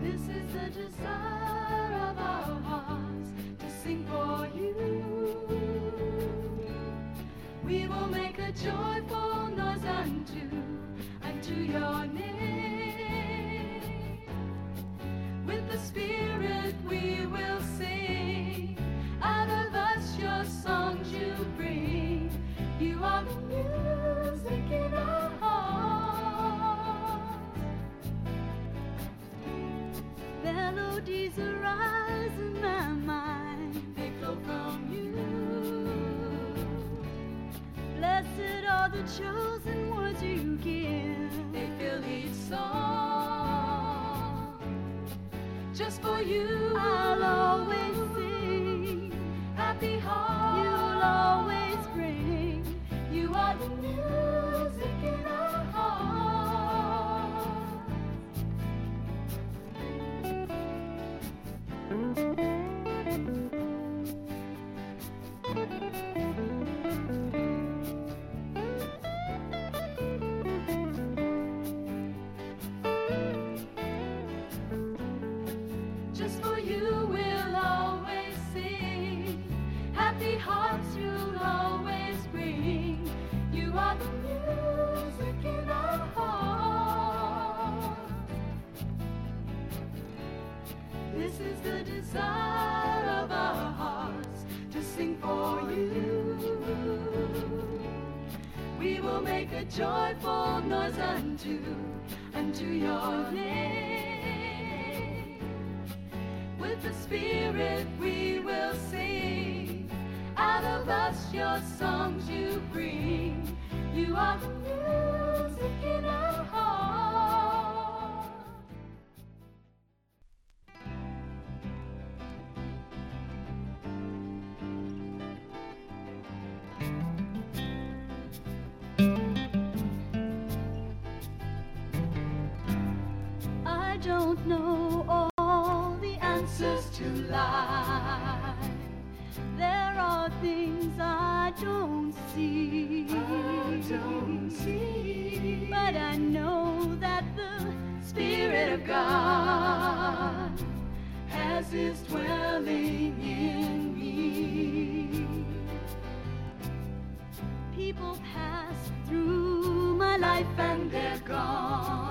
This is the desire of our hearts, to sing for you. We will make a joyful noise unto your name. With the Spirit we will sing, out of us your songs you bring. You are the music in our hearts. Melodies arise in my mind, they flow from you. Blessed are the chosen words you give, they fill each song. Just for you I'll always sing, happy heart you'll always bring. You are the music in our hearts. Just for you we'll always sing, happy hearts you'll always bring. You are the music in our hearts. This is the desire of our hearts, to sing for you. We will make a joyful noise unto your name. With the Spirit we will sing, out of us your songs you bring. You are the music in our hearts. I don't know all the answers to life. There are things I don't see. But I know that the Spirit of God has His dwelling in me. People pass through my life and they're gone.